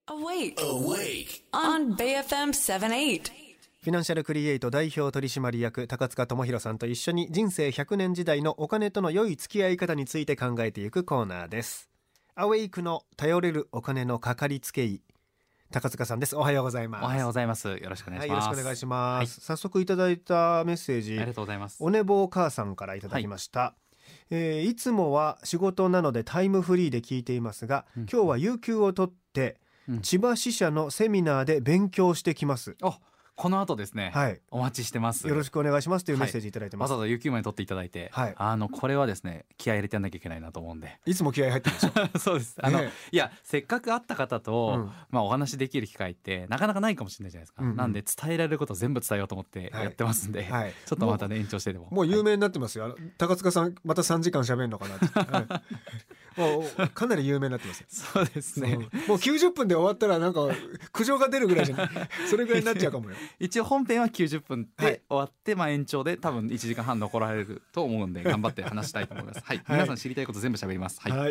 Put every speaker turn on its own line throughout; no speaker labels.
Awake. Awake. On BFM 78.
フィナンシャルクリエイト代表取締役高塚智博さんと一緒に人生100年時代のお金との良い付き合い方について考えていくコーナーです。アウェイクの頼れるお金のかかりつけ医、高塚さんです。おはようございます。
おはようございます。よろしくお願いします。
よろしくお願いします、早速いただいたメッセージ、
ありがとうございます。
おねぼう母さんからいただきました、いつもは仕事なのでタイムフリーで聞いていますが、今日は有給を取って、千葉支社のセミナーで勉強してきます。
この後ですね、お待ちしてます。
よろしくお願いしますというメッセージいただいてます。
わざわざ有給まで取っていただいて、これはですね気合い入れてやんなきゃいけないなと思うんで。
いつも気合い入ってるでしょ
そうです。いやせっかく会った方と、お話できる機会ってなかなかないかもしれないじゃないですか、なんで伝えられることを全部伝えようと思ってやってますんで、ちょっとまたね延長してでも
もう有名になってますよ、高塚さんまた3時間喋るのかなって、もうかなり有名になってます。
そうですね、
もう90分で終わったらなんか苦情が出るぐらいじゃないそれぐらいになっちゃうかもよ
一応本編は90分で終わって、延長で多分1時間半残られると思うんで頑張って話したいと思います。皆さん知りたいこと全部喋ります。で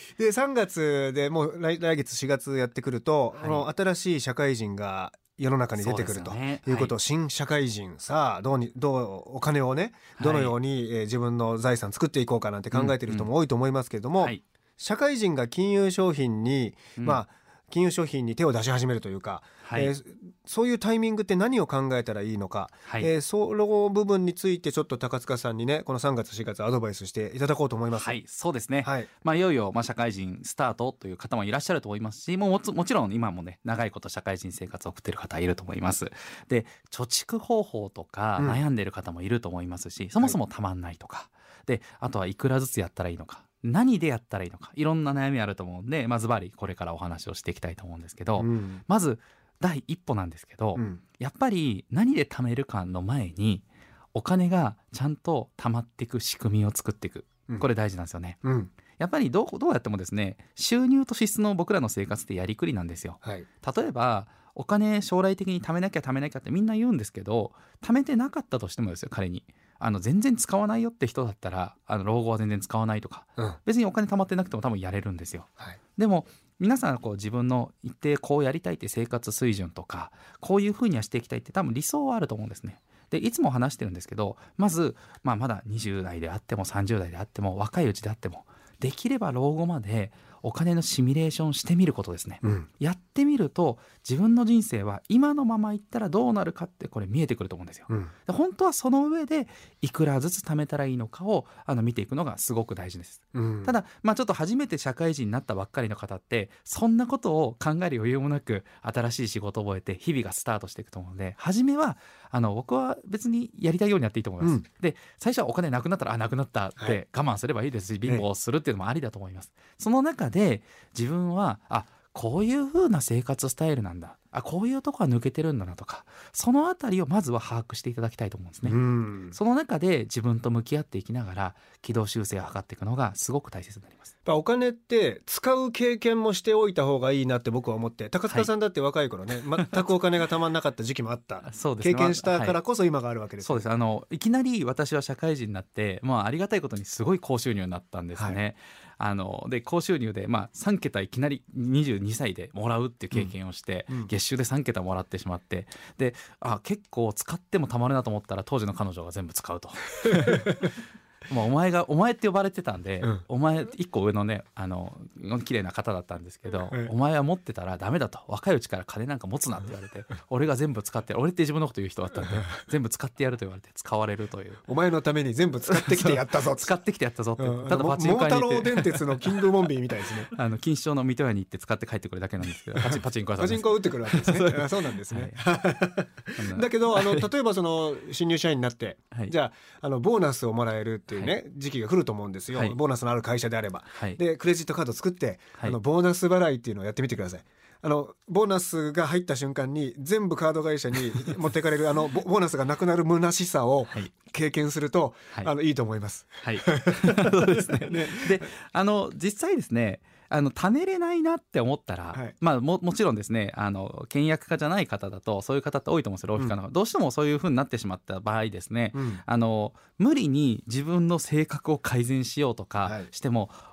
3月でもう 来月4月やってくると、新しい社会人が世の中に出てくるということを、新社会人さあどうお金をねどのように自分の財産作っていこうかなんて考えている人も多いと思いますけれども、社会人が金融商品に金融商品に手を出し始めるというか、そういうタイミングって何を考えたらいいのか、その部分についてちょっと高塚さんにねこの3月4月アドバイスしていただこうと思います。
そうですね、いよいよ社会人スタートという方もいらっしゃると思いますし、もちろん今もね長いこと社会人生活を送っている方いると思います。で貯蓄方法とか悩んでいる方もいると思いますし、そもそもたまんないとかで、あとはいくらずつやったらいいのか、何でやったらいいのか、いろんな悩みあると思うんで、ズバリこれからお話をしていきたいと思うんですけど、まず第一歩なんですけど、やっぱり何で貯めるかの前にお金がちゃんと貯まっていく仕組みを作っていく、これ大事なんですよね。やっぱりどうやってもですね、収入と支出の僕らの生活ってやりくりなんですよ。例えばお金将来的に貯めなきゃってみんな言うんですけど、貯めてなかったとしてもですよ、仮に全然使わないよって人だったら老後は全然使わないとか、別にお金貯まってなくても多分やれるんですよ。でも皆さん自分の一定こうやりたいって生活水準とかこういうふうにはしていきたいって多分理想はあると思うんですね。でいつも話してるんですけど、まず、まだ20代であっても30代であっても若いうちであってもできれば老後までお金のシミュレーションしてみることですね。やってみると自分の人生は今のままいったらどうなるかってこれ見えてくると思うんですよ。で本当はその上でいくらずつ貯めたらいいのかを見ていくのがすごく大事です。ただちょっと初めて社会人になったばっかりの方ってそんなことを考える余裕もなく新しい仕事を覚えて日々がスタートしていくと思うので、初めは僕は別にやりたいようにやっていいと思います。で最初はお金なくなったらなくなったって我慢すればいいですし、貧乏するっていうのもありだと思います。その中で自分はこういう風な生活スタイルなんだ、こういうとこは抜けてるんだなとか、そのあたりをまずは把握していただきたいと思うんですね。その中で自分と向き合っていきながら軌道修正を図っていくのがすごく大切になります。
お金って使う経験もしておいた方がいいなって僕は思って、高塚さんだって若い頃ね、全くお金がたまんなかった時期もあった経験したからこそ今があるわけです。
そうです。いきなり私は社会人になって、ありがたいことにすごい高収入になったんですね。で高収入で3桁いきなり22歳でもらうっていう経験をして、月収で3桁もらってしまって、で結構使ってもたまるなと思ったら当時の彼女が全部使うとお前って呼ばれてたんで、お前1個上のね綺麗な方だったんですけど、お前は持ってたらダメだと、若いうちから金なんか持つなって言われて俺が全部使って、俺って自分のこと言う人だったんで全部使ってやると言われて使われるという、
お前のために全部使ってきてやったぞ
使ってきてやったぞって、
ただパチンコ屋に行って桃太郎電鉄のキングボンビーみたいですね
錦糸町の水戸屋に行って使って帰ってくるだけなんですけど、パチンコ屋さんです。
パチンコを打ってくるわけですねそうなんですね、だけど例えばその新入社員になって、じゃあボーナスをもらえるっていうね、時期が来ると思うんですよ、ボーナスのある会社であれば、でクレジットカード作って、ボーナス払いっていうのをやってみてください。ボーナスが入った瞬間に全部カード会社に持っていかれるボーナスがなくなる虚しさを経験すると、いいと思います。
そうですね。で実際ですね、貯めれないなって思ったら、もちろんですね、倹約家じゃない方だとそういう方って多いと思うんですよ、浪費家の、どうしてもそういう風になってしまった場合ですね、無理に自分の性格を改善しようとかしても、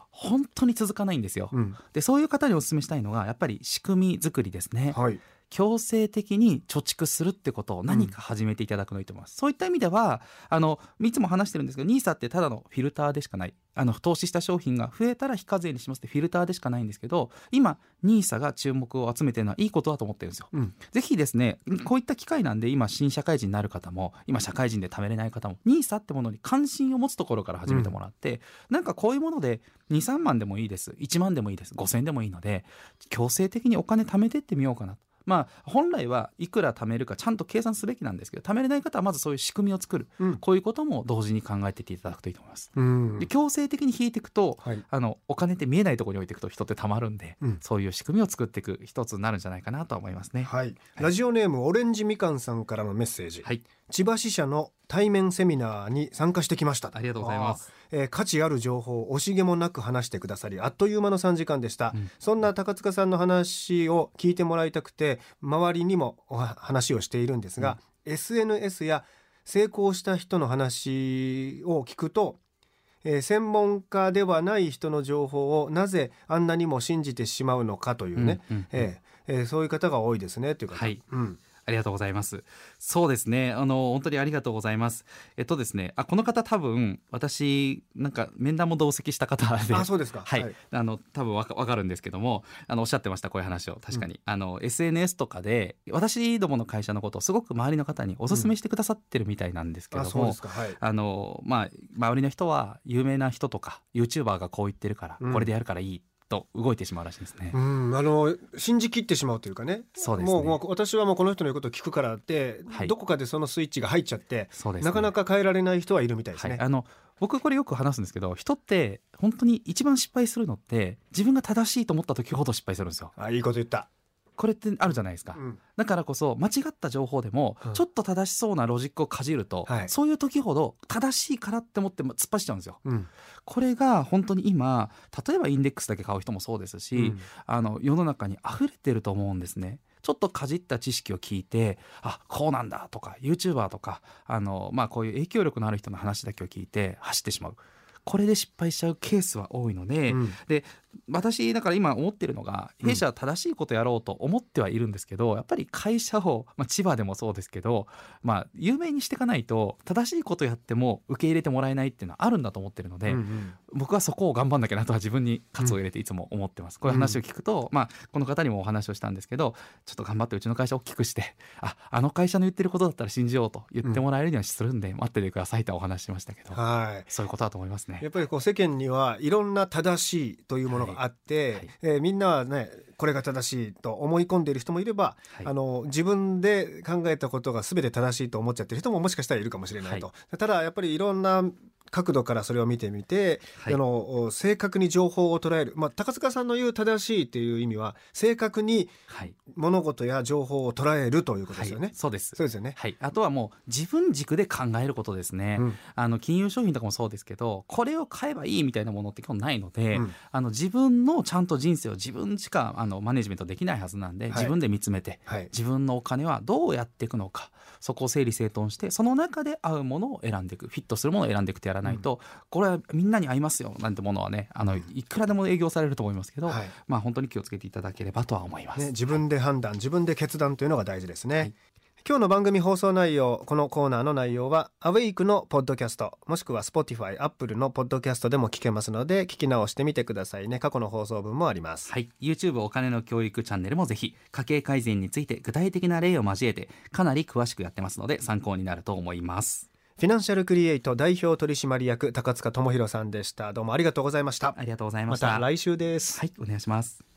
本当に続かないんですよ、でそういう方にお勧めしたいのがやっぱり仕組み作りですね、
はい、
強制的に貯蓄するってことを何か始めていただくのがいいと思います、そういった意味ではいつも話してるんですけど NISA ってただのフィルターでしかない、投資した商品が増えたら非課税にしますってフィルターでしかないんですけど、今 NISA が注目を集めてるのはいいことだと思ってるんですよ、ぜひですねこういった機会なんで今新社会人になる方も今社会人で貯めれない方も NISA ってものに関心を持つところから始めてもらって、なんかこういうもので 2,3 万でもいいです、1万でもいいです、5,000でもいいので強制的にお金貯めてってみようかなと。本来はいくら貯めるかちゃんと計算すべきなんですけど、貯めれない方はまずそういう仕組みを作る、こういうことも同時に考えていっていただくといいと思います、で強制的に引いていくと、はい、お金って見えないところに置いていくと人って貯まるんで、そういう仕組みを作っていく一つになるんじゃないかなと思いますね、
はい、ラジオネームオレンジみかんさんからのメッセージ、はい、千葉支社の対面セミナーに参加してきました。
ありがとうございます。
価値ある情報を惜しげもなく話してくださりあっという間の3時間でした、そんな高塚さんの話を聞いてもらいたくて周りにも話をしているんですが、SNS や成功した人の話を聞くと、専門家ではない人の情報をなぜあんなにも信じてしまうのかというね、そういう方が多いですねという方、はい、
ありがとうございます。そうですね、本当にありがとうございます。ですね、この方多分私なんか面談も同席した方で、
そうですか、
はい、多分わかるんですけども、おっしゃってましたこういう話を。確かに、SNS とかで私どもの会社のことをすごく周りの方にお勧めしてくださってるみたいなんですけども、
そうですか、はい、
周りの人は有名な人とか YouTuber がこう言ってるから、これでやるからいいと動いてしまうらしいですね、
信じきってしまうというかね。
そうですね、
もう私はもうこの人の言うことを聞くからって、どこかでそのスイッチが入っちゃって、なかなか変えられない人はいるみたいですね、
僕これよく話すんですけど、人って本当に一番失敗するのって自分が正しいと思った時ほど失敗するんですよ。
いいこと言った。
これってあるじゃないですか、だからこそ間違った情報でもちょっと正しそうなロジックをかじると、そういう時ほど正しいからって思って突っ走っちゃうんですよ、これが本当に今例えばインデックスだけ買う人もそうですし、世の中に溢れてると思うんですね。ちょっとかじった知識を聞いてこうなんだとか YouTuber とかこういう影響力のある人の話だけを聞いて走ってしまう、これで失敗しちゃうケースは多いので、で私だから今思ってるのが、弊社は正しいことやろうと思ってはいるんですけど、やっぱり会社を、千葉でもそうですけど、有名にしていかないと正しいことやっても受け入れてもらえないっていうのはあるんだと思ってるので、僕はそこを頑張んなきゃなとは自分に喝を入れていつも思ってます、こういう話を聞くと、この方にもお話をしたんですけど、ちょっと頑張ってうちの会社を大きくしてあの会社の言ってることだったら信じようと言ってもらえるにはするんで、待っててくださいとお話ししましたけど、そういうことだと思いますね。
やっぱり世間にはいろんな正しいというものがあって、みんなはねこれが正しいと思い込んでいる人もいれば、自分で考えたことが全て正しいと思っちゃってる人ももしかしたらいるかもしれないと、ただやっぱりいろんな角度からそれを見てみて、正確に情報を捉える、高塚さんの言う正しいという意味は正確に物事や情報を捉えるということですよね、
そうです
よね、
あとはもう自分軸で考えることですね、金融商品とかもそうですけど、これを買えばいいみたいなものって基本ないので、自分のちゃんと人生を自分しかマネジメントできないはずなんで、自分で見つめて、自分のお金はどうやっていくのか、そこを整理整頓して、その中で合うものを選んでいく、フィットするものを選んでいくとやらないと、これはみんなに合いますよなんてものはね、いくらでも営業されると思いますけど、本当に気をつけていただければとは思います、
自分で判断、自分で決断というのが大事ですね、今日の番組放送内容、このコーナーの内容はアウェイクのポッドキャスト、もしくは Spotify、Apple のポッドキャストでも聞けますので、聞き直してみてくださいね。過去の放送分もあります。
YouTube お金の教育チャンネルもぜひ、家計改善について具体的な例を交えてかなり詳しくやってますので参考になると思います。
フィナンシャルクリエイト代表取締役高塚智博さんでした。どうもありがとうございました。
ありがとうございました。
また来週です。
お願いします。